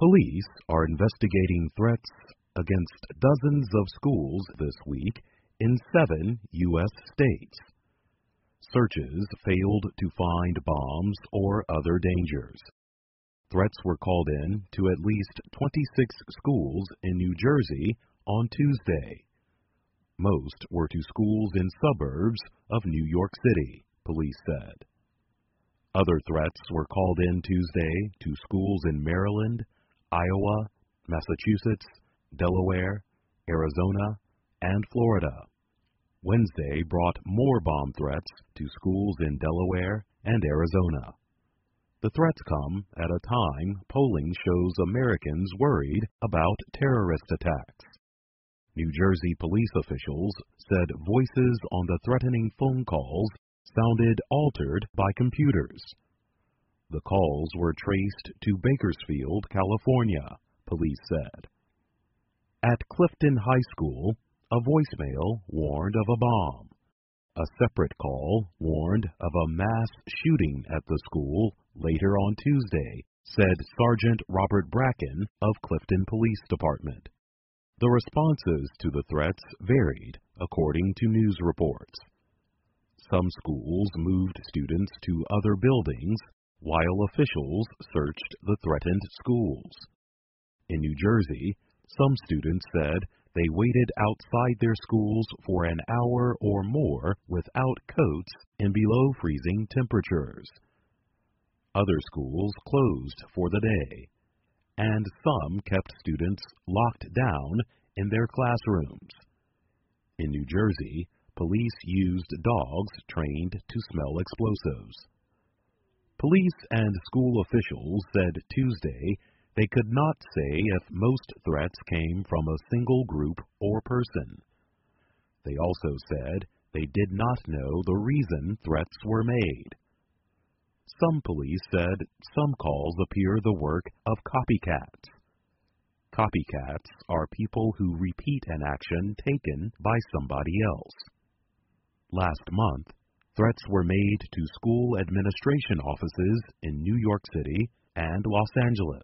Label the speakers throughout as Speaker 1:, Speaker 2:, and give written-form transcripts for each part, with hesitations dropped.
Speaker 1: Police are investigating threats against dozens of schools this week in 7 U.S. states. Searches failed to find bombs or other dangers. Threats were called in to at least 26 schools in New Jersey on Tuesday. Most were to schools in suburbs of New York City, police said. Other threats were called in Tuesday to schools in Maryland, Iowa, Massachusetts, Delaware, Arizona, and Florida. Wednesday brought more bomb threats to schools in Delaware and Arizona. The threats come at a time polling shows Americans worried about terrorist attacks. New Jersey police officials said voices on the threatening phone calls sounded altered by computers. The calls were traced to Bakersfield, California, police said. At Clifton High School, a voicemail warned of a bomb. A separate call warned of a mass shooting at the school later on Tuesday, said Sergeant Robert Bracken of Clifton Police Department. The responses to the threats varied, according to news reports. Some schools moved students to other buildings, while officials searched the threatened schools. In New Jersey, some students said they waited outside their schools for an hour or more without coats in below freezing temperatures. Other schools closed for the day, and some kept students locked down in their classrooms. In New Jersey, police used dogs trained to smell explosives. Police and school officials said Tuesday they could not say if most threats came from a single group or person. They also said they did not know the reason threats were made. Some police said some calls appear the work of copycats. Copycats are people who repeat an action taken by somebody else. Last month, threats were made to school administration offices in New York City and Los Angeles.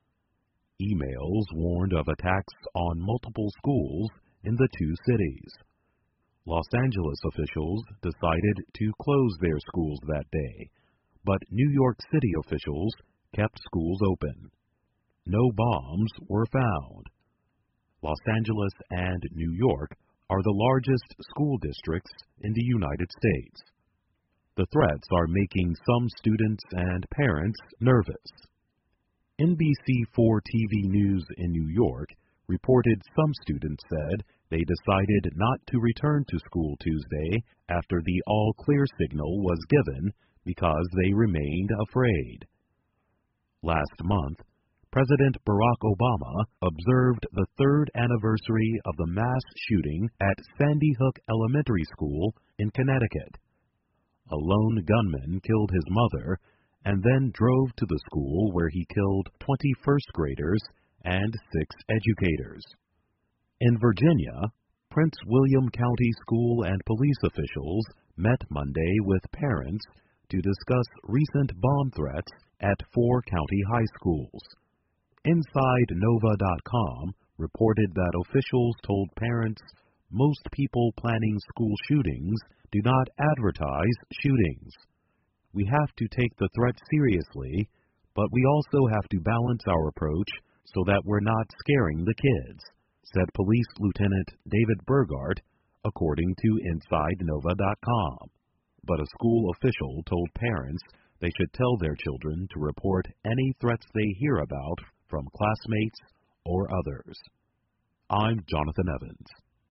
Speaker 1: Emails warned of attacks on multiple schools in the two cities. Los Angeles officials decided to close their schools that day, but New York City officials kept schools open. No bombs were found. Los Angeles and New York are the largest school districts in the United States. The threats are making some students and parents nervous. NBC4 TV News in New York reported some students said they decided not to return to school Tuesday after the all-clear signal was given because they remained afraid. Last month, President Barack Obama observed the 3rd anniversary of the mass shooting at Sandy Hook Elementary School in Connecticut. A lone gunman killed his mother and then drove to the school where he killed 20 first-graders and 6 educators. In Virginia, Prince William County school and police officials met Monday with parents to discuss recent bomb threats at 4 county high schools. InsideNova.com reported that officials told parents most people planning school shootings do not advertise shootings. We have to take the threat seriously, but we also have to balance our approach so that we're not scaring the kids, said Police Lieutenant David Burgart, according to InsideNova.com. But a school official told parents they should tell their children to report any threats they hear about from classmates or others. I'm Jonathan Evans.